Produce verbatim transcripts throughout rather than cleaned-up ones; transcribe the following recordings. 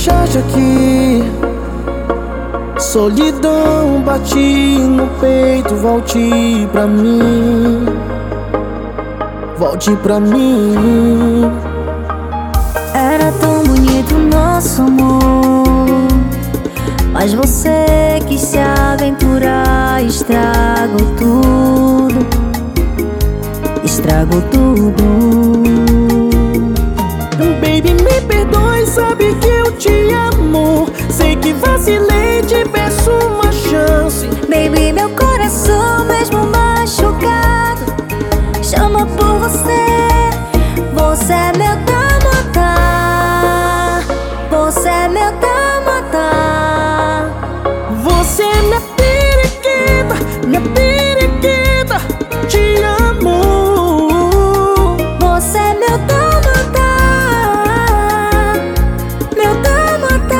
deixaste aqui. Solidão bate no peito, volte pra mim. Volte pra mim. Era tão bonito nosso amor, mas você quis se aventurar, estragou tudo, estragou tudo. Baby, me perdoe, sabe que eu te amo. Sei que vacilei, te peço uma chance. Baby, meu coração mesmo machucado chama por você. Você é meu tamata, você é meu tamata. Você é minha periquita, minha periquita, te amo. Você é meu tamata, meu tamata.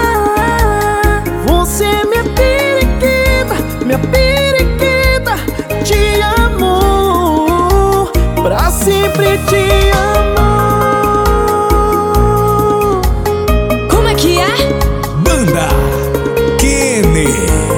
Você é minha periquita, minha periquita, te amo. Pra sempre te amo. Como é que é? Banda Kenny.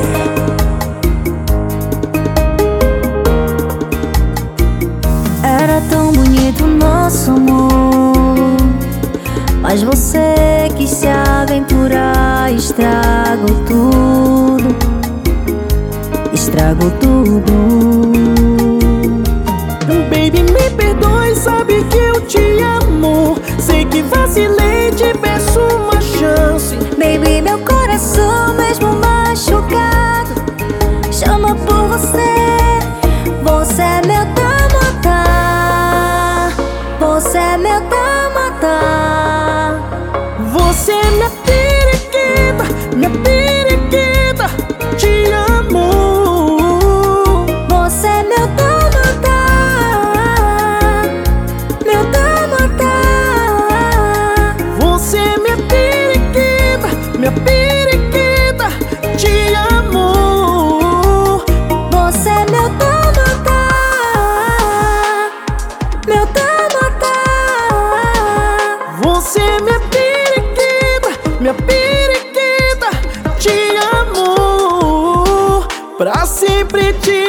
Era tão bonito nosso amor, mas você quis se aventurar, estragou tudo, estragou tudo. Baby, me perdoe, sabe que eu te amo. Sei que vacilei, te peço uma chance. Baby, meu coração mesmo machucado chama por você. Você é meu tamata, você é meu tamata. Você é minha periquita, minha periquita, te amo. Você é meu tamata, meu tamata. Você é minha periquita, minha periquita, te amo. Você é meu tamata, meu tamata. Você é minha periquita, minha periquita, te amo. Pra sempre te